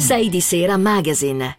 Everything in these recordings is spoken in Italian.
6 di Sera Magazine.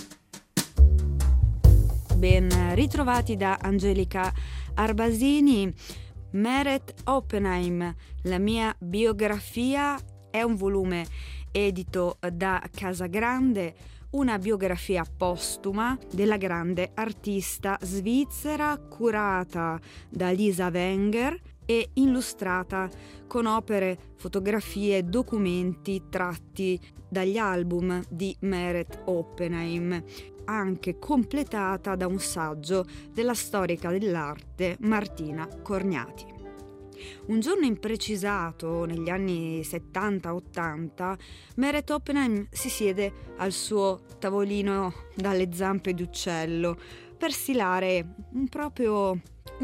Ben ritrovati da Angelica Arbasini. Meret Oppenheim, la mia biografia, è un volume edito da Casagrande, una biografia postuma della grande artista svizzera curata da Lisa Wenger e illustrata con opere, fotografie, documenti tratti dagli album di Meret Oppenheim, anche completata da un saggio della storica dell'arte Martina Corgnati. Un giorno imprecisato, negli anni 70-80, Meret Oppenheim si siede al suo tavolino dalle zampe d'uccello per stilare un proprio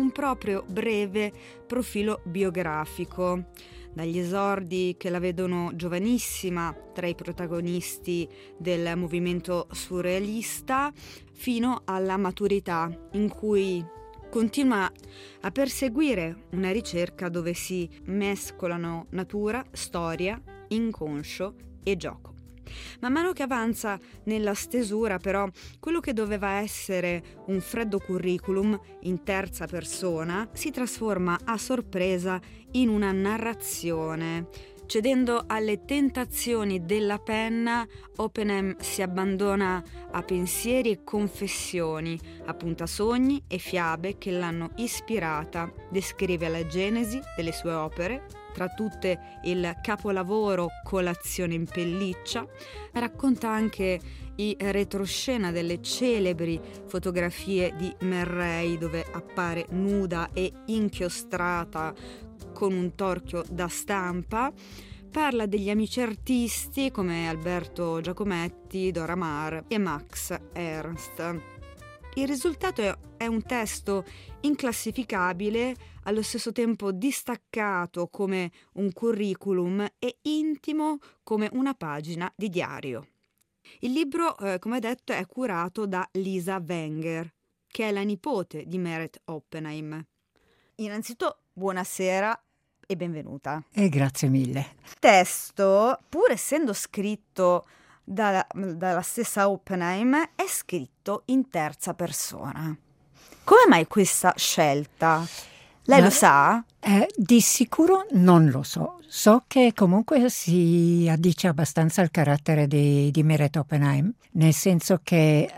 breve profilo biografico, dagli esordi che la vedono giovanissima tra i protagonisti del movimento surrealista fino alla maturità in cui continua a perseguire una ricerca dove si mescolano natura, storia, inconscio e gioco. Man mano che avanza nella stesura, però, quello che doveva essere un freddo curriculum in terza persona si trasforma a sorpresa in una narrazione. Cedendo alle tentazioni della penna, Oppenheim si abbandona a pensieri e confessioni, appunta sogni e fiabe che l'hanno ispirata, descrive la genesi delle sue opere, tra tutte il capolavoro Colazione in pelliccia, racconta anche i retroscena delle celebri fotografie di Merray, dove appare nuda e inchiostrata con un torchio da stampa. Parla degli amici artisti come Alberto Giacometti, Dora Maar e Max Ernst. Il risultato è un testo inclassificabile, allo stesso tempo distaccato come un curriculum e intimo come una pagina di diario. Il libro, come detto, è curato da Lisa Wenger, che è la nipote di Meret Oppenheim. Innanzitutto, buonasera e benvenuta. E grazie mille. Il testo, pur essendo scritto dalla stessa Oppenheim, è scritto in terza persona. Come mai questa scelta? Lei lo sa? Di sicuro non lo so. So che comunque si addice abbastanza al carattere di Meret Oppenheim, nel senso che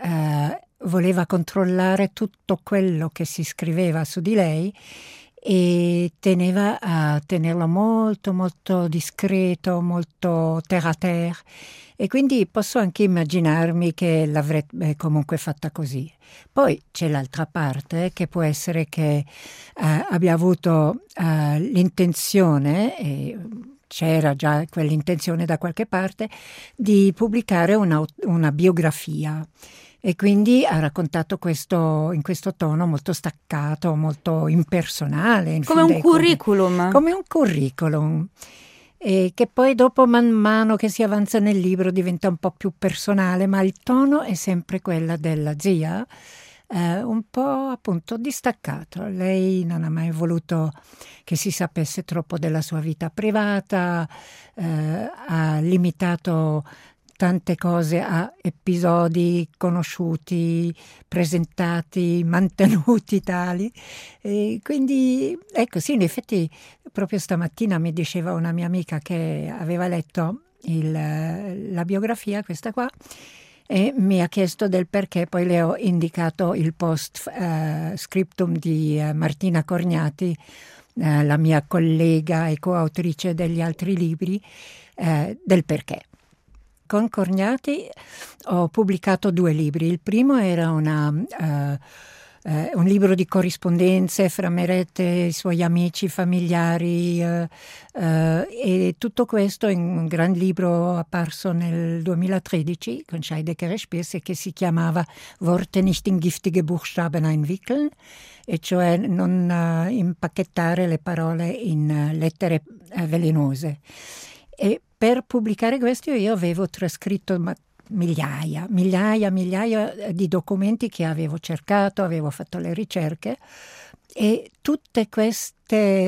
voleva controllare tutto quello che si scriveva su di lei e teneva a tenerlo molto molto discreto, molto terre à terre, e quindi posso anche immaginarmi che l'avrebbe comunque fatta così. Poi c'è l'altra parte, che può essere che abbia avuto l'intenzione, e c'era già quell'intenzione da qualche parte, di pubblicare una biografia. E quindi ha raccontato questo in questo tono molto staccato, molto impersonale. Come un curriculum. Come un curriculum. E che poi dopo, man mano che si avanza nel libro, diventa un po' più personale, ma il tono è sempre quella della zia, un po' appunto distaccato. Lei non ha mai voluto che si sapesse troppo della sua vita privata, ha limitato tante cose a episodi conosciuti, presentati, mantenuti tali. E quindi, ecco, sì, in effetti proprio stamattina mi diceva una mia amica che aveva letto la biografia, questa qua, e mi ha chiesto del perché. Poi le ho indicato il post scriptum di Martina Corgnati, la mia collega e coautrice degli altri libri, del perché. Con Corgnati ho pubblicato 2 libri. Il primo era un libro di corrispondenze fra Meret e i suoi amici, familiari, e tutto questo in un gran libro apparso nel 2013 con Scheidegger e Spesse, che si chiamava Worte nicht in giftige Buchstaben einwickeln, e cioè non impacchettare le parole in lettere velenose. E per pubblicare questo io avevo trascritto migliaia di documenti che avevo cercato, avevo fatto le ricerche, e tutto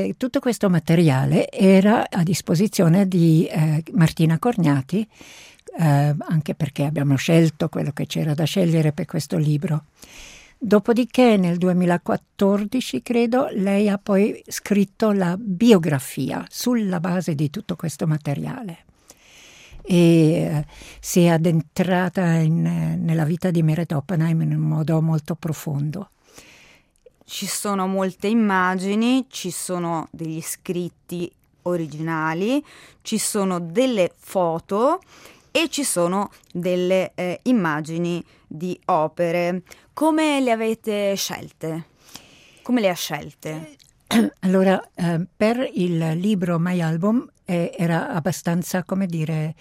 questo materiale era a disposizione di Martina Corgnati anche perché abbiamo scelto quello che c'era da scegliere per questo libro. Dopodiché nel 2014, credo, lei ha poi scritto la biografia sulla base di tutto questo materiale e si è addentrata nella vita di Meret Oppenheim in un modo molto profondo. Ci sono molte immagini, ci sono degli scritti originali, ci sono delle foto e ci sono delle immagini di opere. Come le avete scelte? Come le ha scelte? Allora, per il libro My Album era abbastanza, come dire,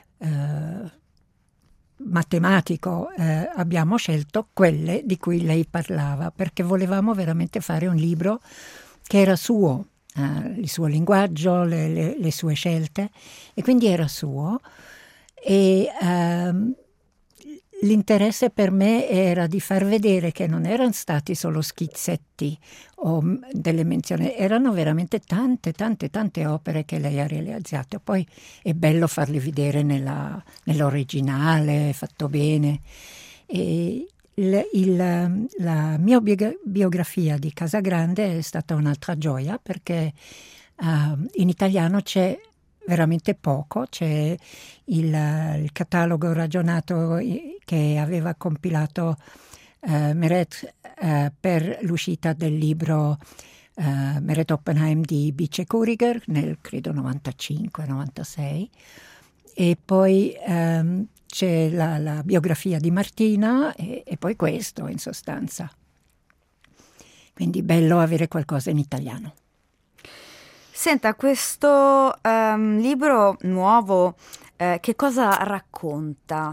matematico. Abbiamo scelto quelle di cui lei parlava, perché volevamo veramente fare un libro che era suo, il suo linguaggio, le sue scelte, e quindi era suo. E l'interesse per me era di far vedere che non erano stati solo schizzetti o delle menzioni, erano veramente tante opere che lei ha realizzato. Poi è bello farli vedere nell'originale, fatto bene. E la mia biografia di Casagrande è stata un'altra gioia, perché in italiano c'è veramente poco. C'è il catalogo ragionato che aveva compilato Meret per l'uscita del libro Meret Oppenheim di Bice Kuriger nel credo 95-96, e poi c'è la biografia di Martina e poi questo in sostanza. Quindi bello avere qualcosa in italiano. Senta, questo libro nuovo che cosa racconta?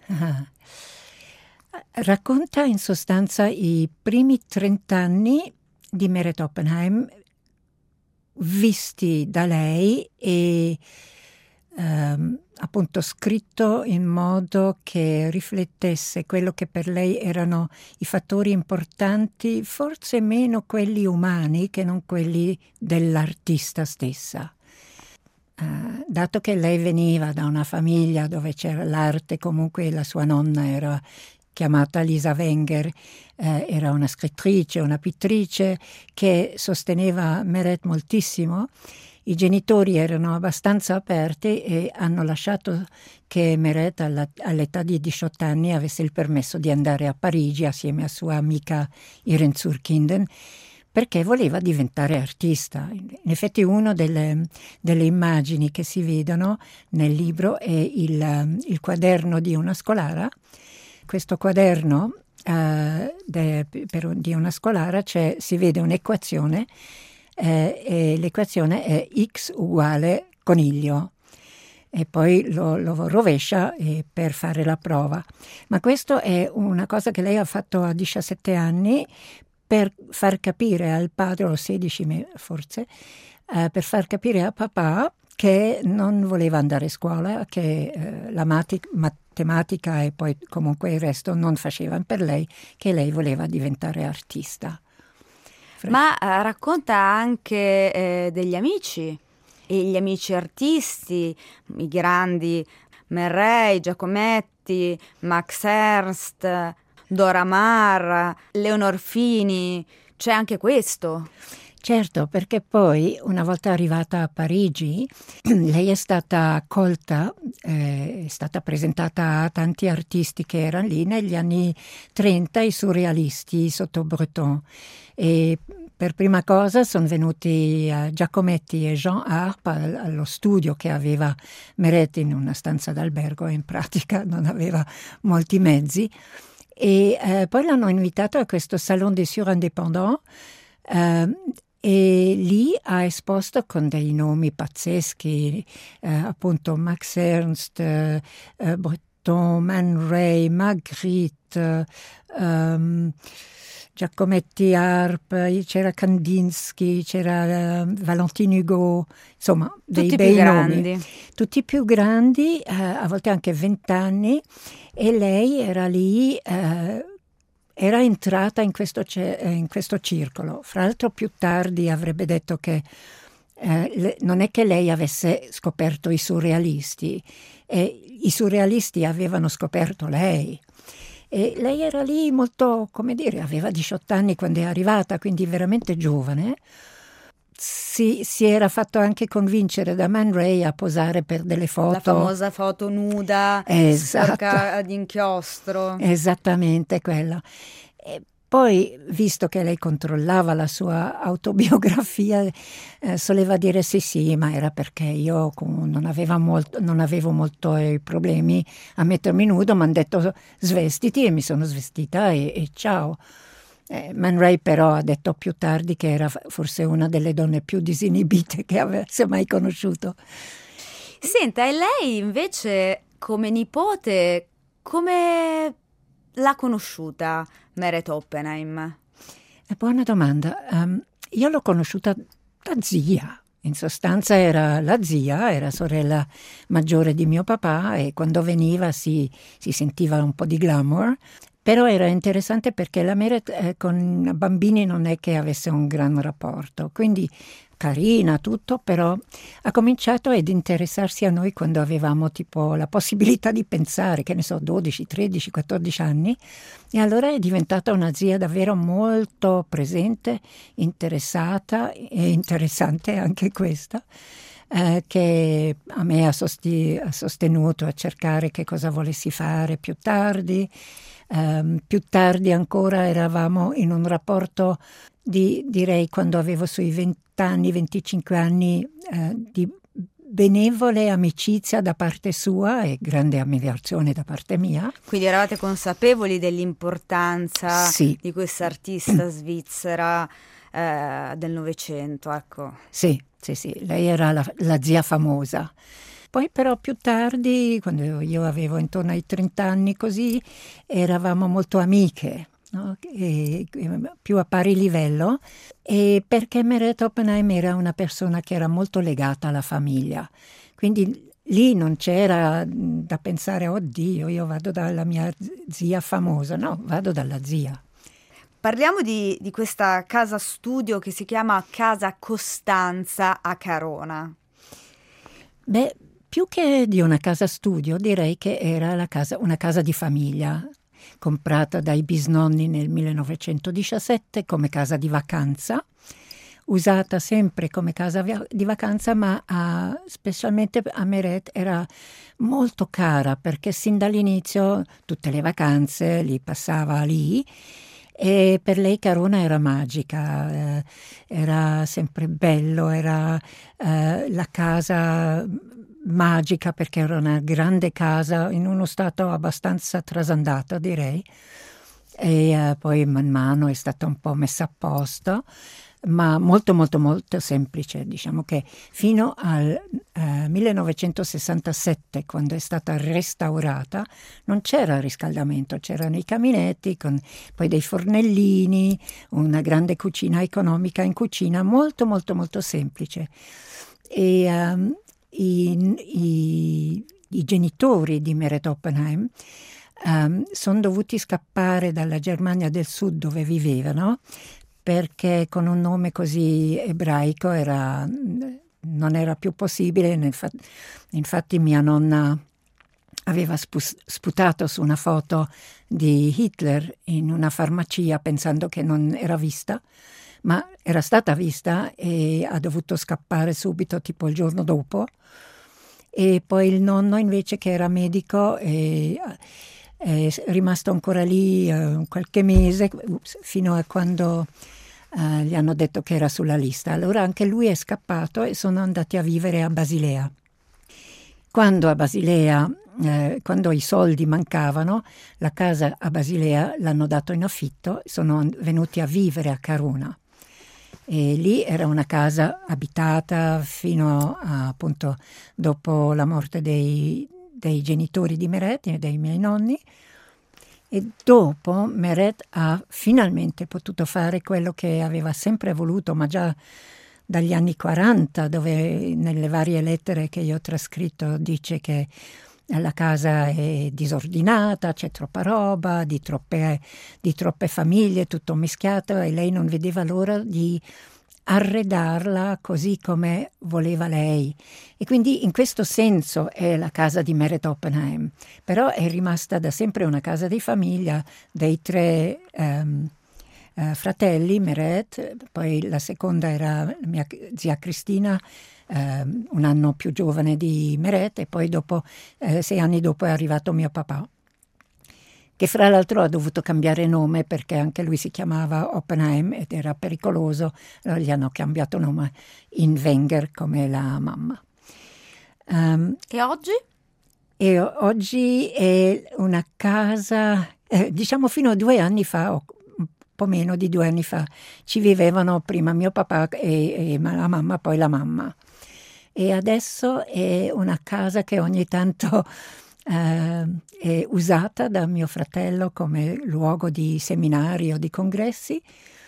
Racconta in sostanza i primi 30 anni di Meret Oppenheim visti da lei e appunto scritto in modo che riflettesse quello che per lei erano i fattori importanti, forse meno quelli umani che non quelli dell'artista stessa. Dato che lei veniva da una famiglia dove c'era l'arte, comunque la sua nonna era chiamata Lisa Wenger, era una scrittrice, una pittrice che sosteneva Meret moltissimo. I genitori erano abbastanza aperti e hanno lasciato che Meret all'età di 18 anni avesse il permesso di andare a Parigi assieme a sua amica Irene Zurkinden, perché voleva diventare artista. In effetti una delle immagini che si vedono nel libro è il quaderno di una scolara. Questo quaderno di una scolara si vede un'equazione e l'equazione è x uguale coniglio, e poi lo rovescia per fare la prova. Ma questo è una cosa che lei ha fatto a 17 anni per far capire al padre, o 16 forse, per far capire a papà che non voleva andare a scuola, che la matematica e poi comunque il resto non facevano per lei, che lei voleva diventare artista. Ma racconta anche degli amici, e gli amici artisti, i grandi Man Ray, Giacometti, Max Ernst, Dora Maar, Leonor Fini, c'è anche questo. Certo, perché poi una volta arrivata a Parigi lei è stata accolta, è stata presentata a tanti artisti che erano lì negli anni 30, i surrealisti sotto Breton, e per prima cosa sono venuti Giacometti e Jean Arp allo studio che aveva Meret in una stanza d'albergo, in pratica non aveva molti mezzi, e poi l'hanno invitato a questo Salon des Surindépendants, e lì ha esposto con dei nomi pazzeschi, appunto Max Ernst, Breton, Man Ray, Magritte, Giacometti Arp, c'era Kandinsky, c'era Valentine Hugo, insomma dei bei nomi. Tutti più grandi, a volte anche 20 anni, e lei era lì, era entrata in questo circolo. Fra l'altro più tardi avrebbe detto che non è che lei avesse scoperto i surrealisti, i surrealisti avevano scoperto lei. E lei era lì molto, come dire, aveva 18 anni quando è arrivata, quindi veramente giovane. Si era fatto anche convincere da Man Ray a posare per delle foto. La famosa foto nuda, sporca di inchiostro. Esattamente quella. E poi, visto che lei controllava la sua autobiografia, soleva dire sì, ma era perché io non avevo molto problemi a mettermi nudo, mi hanno detto svestiti e mi sono svestita e ciao. Man Ray però ha detto più tardi che era forse una delle donne più disinibite che avesse mai conosciuto. Senta, e lei invece come nipote, come l'ha conosciuta Meret Oppenheim? È buona domanda. Io l'ho conosciuta da zia. In sostanza era la zia, era sorella maggiore di mio papà e quando veniva si sentiva un po' di glamour. Però era interessante perché la Meret con bambini non è che avesse un gran rapporto, quindi carina, tutto, però ha cominciato ad interessarsi a noi quando avevamo tipo la possibilità di pensare, che ne so, 12, 13, 14 anni, e allora è diventata una zia davvero molto presente, interessata e interessante anche questa. Che a me ha sostenuto a cercare che cosa volessi fare più tardi. Più tardi ancora eravamo in un rapporto direi quando avevo sui 20 anni, 25 anni, di benevole amicizia da parte sua e grande ammirazione da parte mia. Quindi eravate consapevoli dell'importanza di questa artista svizzera del Novecento, ecco. Sì, lei era la zia famosa. Poi però più tardi, quando io avevo intorno ai 30 anni così, eravamo molto amiche, no? E più a pari livello, e perché Meret Oppenheim era una persona che era molto legata alla famiglia. Quindi lì non c'era da pensare, oddio, io vado dalla mia zia famosa, no, vado dalla zia. Parliamo di questa casa studio che si chiama Casa Costanza a Carona. Beh, più che di una casa studio, direi che era una casa di famiglia, comprata dai bisnonni nel 1917 come casa di vacanza, usata sempre come casa di vacanza, ma specialmente a Meret era molto cara perché sin dall'inizio tutte le vacanze li passava lì. E per lei Carona era magica, era sempre bello, era la casa magica perché era una grande casa in uno stato abbastanza trasandato, direi, e poi man mano è stata un po' messa a posto, ma molto molto molto semplice. Diciamo che fino al 1967, quando è stata restaurata, non c'era riscaldamento, c'erano i caminetti con poi dei fornellini, una grande cucina economica in cucina, molto molto molto semplice. E i genitori di Meret Oppenheim sono dovuti scappare dalla Germania del Sud dove vivevano, perché con un nome così ebraico non era più possibile. Infatti mia nonna aveva sputato su una foto di Hitler in una farmacia pensando che non era vista, ma era stata vista e ha dovuto scappare subito, tipo il giorno dopo. E poi il nonno invece, che era medico, è rimasto ancora lì qualche mese, fino a quando gli hanno detto che era sulla lista. Allora anche lui è scappato e sono andati a vivere a Basilea. Quando a Basilea, quando i soldi mancavano, la casa a Basilea l'hanno dato in affitto, sono venuti a vivere a Carona. E lì era una casa abitata fino a, appunto, dopo la morte dei genitori di Meret e dei miei nonni. E dopo Meret ha finalmente potuto fare quello che aveva sempre voluto, ma già dagli anni 40, dove nelle varie lettere che io ho trascritto dice che la casa è disordinata, c'è troppa roba, di troppe famiglie, tutto mischiato, e lei non vedeva l'ora di arredarla così come voleva lei. E quindi in questo senso è la casa di Meret Oppenheim, però è rimasta da sempre una casa di famiglia dei tre fratelli, Meret, poi la seconda era la mia zia Cristina, un anno più giovane di Meret, e poi dopo 6 anni dopo è arrivato mio papà, che fra l'altro ha dovuto cambiare nome perché anche lui si chiamava Oppenheim ed era pericoloso, allora gli hanno cambiato nome in Wenger come la mamma. E oggi? E oggi è una casa, diciamo fino a 2 anni fa, o un po' meno di 2 anni fa, ci vivevano prima mio papà e la mamma, poi la mamma. E adesso è una casa che ogni tanto è usata da mio fratello come luogo di seminari o di congressi,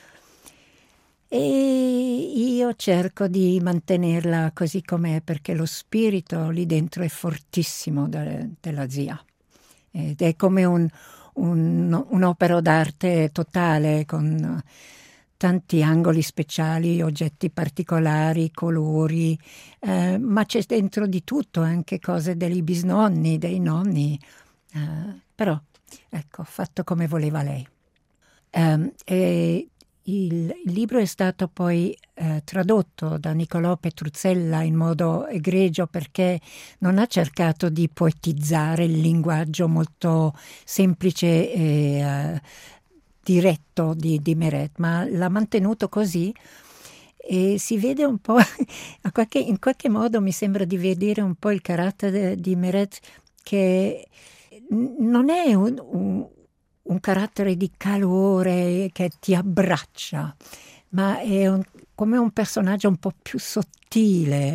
e io cerco di mantenerla così com'è perché lo spirito lì dentro è fortissimo della zia ed è come un'opera d'arte totale con tanti angoli speciali, oggetti particolari, colori, ma c'è dentro di tutto, anche cose dei bisnonni, dei nonni, però ecco, fatto come voleva lei. E il libro è stato poi tradotto da Niccolò Petruzzella in modo egregio perché non ha cercato di poetizzare il linguaggio molto semplice e diretto di Meret, ma l'ha mantenuto così e si vede un po', in qualche modo mi sembra di vedere un po' il carattere di Meret, che non è un carattere di calore che ti abbraccia, ma è come un personaggio un po' più sottile,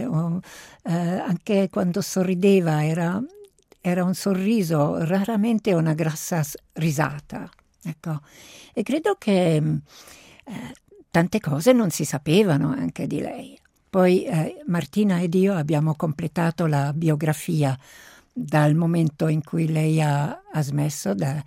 anche quando sorrideva era un sorriso, raramente una grassa risata. Ecco. E credo che tante cose non si sapevano anche di lei. Poi Martina ed io abbiamo completato la biografia dal momento in cui lei ha smesso, dal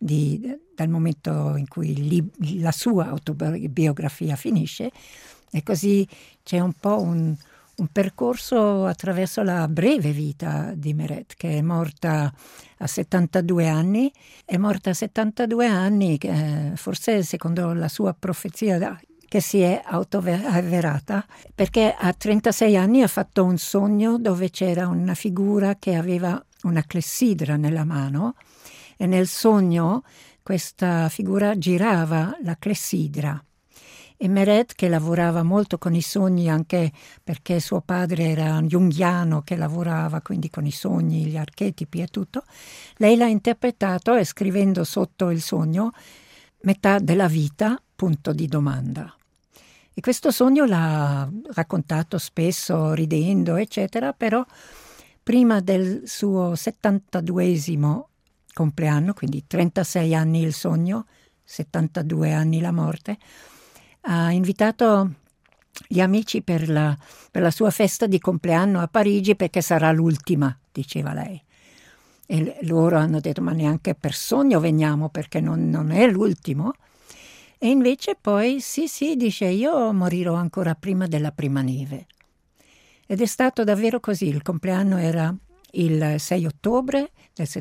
momento in cui la sua autobiografia finisce, e così c'è un po' un percorso attraverso la breve vita di Meret, che è morta a 72 anni. È morta a 72 anni, forse secondo la sua profezia che si è autoavverata, perché a 36 anni ha fatto un sogno dove c'era una figura che aveva una clessidra nella mano e nel sogno questa figura girava la clessidra. E Meret, che lavorava molto con i sogni, anche perché suo padre era un junghiano che lavorava quindi con i sogni, gli archetipi e tutto, lei l'ha interpretato e scrivendo sotto il sogno metà della vita, punto di domanda. E questo sogno l'ha raccontato spesso ridendo, eccetera, però prima del suo 72esimo compleanno, quindi 36 anni il sogno, 72 anni la morte, ha invitato gli amici per la sua festa di compleanno a Parigi perché sarà l'ultima, diceva lei. E loro hanno detto ma neanche per sogno veniamo perché non è l'ultimo. E invece poi sì, dice io morirò ancora prima della prima neve. Ed è stato davvero così, il compleanno era il 6 ottobre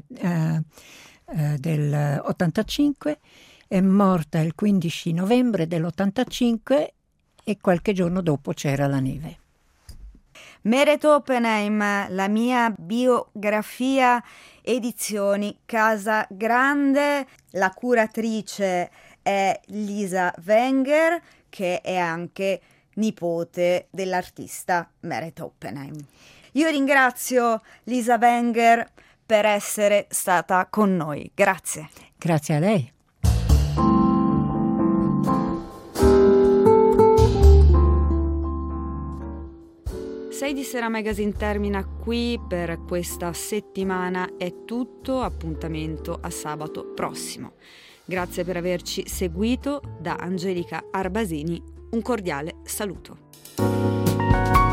del 85, è morta il 15 novembre dell'85 e qualche giorno dopo c'era la neve. Meret Oppenheim, la mia biografia, edizioni Casa Grande. La curatrice è Lisa Wenger, che è anche nipote dell'artista Meret Oppenheim. Io ringrazio Lisa Wenger per essere stata con noi. Grazie. Grazie a lei. Sei di Sera Magazine termina qui per questa settimana. È tutto, appuntamento a sabato prossimo. Grazie per averci seguito. Da Angelica Arbasini un cordiale saluto.